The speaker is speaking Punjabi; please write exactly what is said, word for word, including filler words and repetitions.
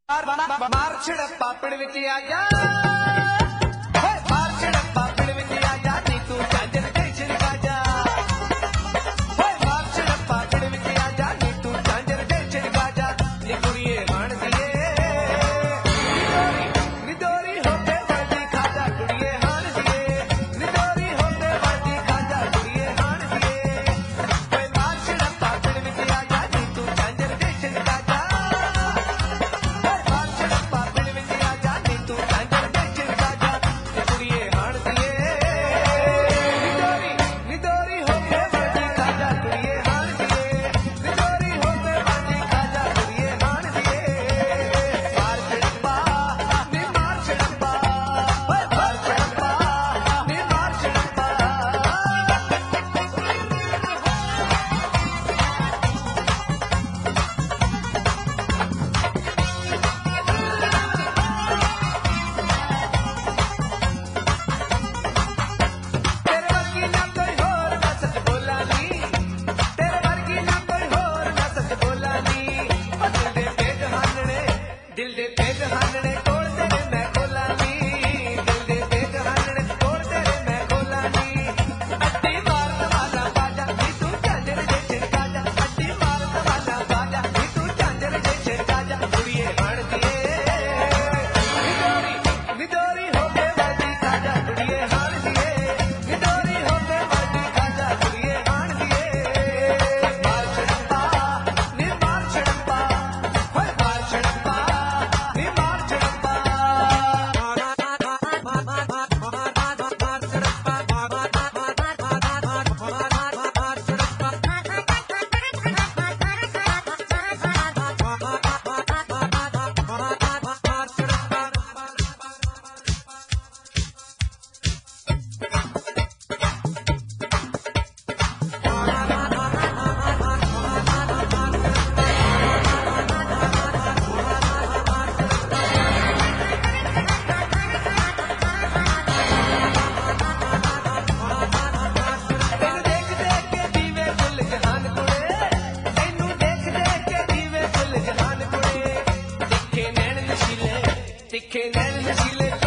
ਮਾਰ ਛੜੱਪਾ ਪਿੜ ਵਿੱਚ ਆ ਜਾ, ਮਾਰ ਛੜੱਪਾ ਪਿੜ ਵਿੱਚ ਆ ਜਾ, ਨੀ ਤੂੰ ਝਾਂਜਰ ਟੈਂਸ਼ਨ ਖਾ ਜਾ, ਮਾਰ ਛੜੱਪਾ ਪਿੜ ਵਿੱਚ ਆ ਜਾ, ਨੀ ਤੂੰ ਝਾਂਜਰ ਟੈਂਸ਼ਨ ਖਾ ਜਾ, ਨੀ ਕੁੜੀਏ ਹਾਣਦੀਏ ਨਿਦੋਰੀ ਨਿਦੋਰੀ ਹੋ ਕੇ ਵਰਦੀ ਖਾ ਜਾ, ਕੁੜੀਏ ਹਾਣਦੀਏ ਨਿਦੋਰੀ ਹੋ ਕੇ ਵਰਦੀ ਖਾ ਜਾ, ਕੁੜੀਏ ਹਾਣਦੀਏ, ਓਏ ਮਾਰ ਛੜੱਪਾ ਪਿੜ ਵਿੱਚ ਆ ਜਾ, ਨੀ ਤੂੰ ਝਾਂਜਰ ਟੈਂਸ਼ਨ ਖਾ ਜਾ, ਦਿਲ ਦੇ ਭੇਦ ਹਾਨਣੇ ਕੋਲ ਤੇਰੇ ਮੈਂ ਖੋਲਾਂ ਨੀ, ਦਿਲ ਦੇ ਭੇਦ ਹਾਨਣੇ ਕੋਲ ਤੇਰੇ ਮੈਂ ਖੋਲਾਂ ਨੀ, ਅੱਡੀ ਮਾਰਨ ਵਾਲਾ ਬਾਜਾ ਨੀ ਤੂੰ ਝਾਂਜਰ ਦੇ ਛਿੜਕਾ ਜਾ, ਅੱਡੀ ਮਾਰਨ ਵਾਲਾ ਬਾਜਾ ਨੀ ਤੂੰ ਝਾਂਜਰ ਦੇ ਛਿੜਕਾ ਜਾ, ਕੁੜੀਏ ਹਾਣਦੀਏ ਨਿਦੋਰੀ ਨਿਦੋਰੀ ਹੋ ਕੇ ਵਰਦੀ ਖਾ ਜਾ, ਕੁੜੀਏ ਹਾਣਦੀਏ ਨਿਦੋਰੀ ਹੋ ਕੇ ਵਰਦੀ ਖਾ ਜਾ, ਕੁੜੀਏ ਹਾਣਦੀਏ, ਮਾਰ ਛੜੱਪਾ ਨੀ ਮਾਰ ਛੜੱਪਾ, ਹੋਏ ਮਾਰ ਛੜੱਪਾ ਤਿੱਖੇ ਨੈਣ ਨਸ਼ੀਲੇ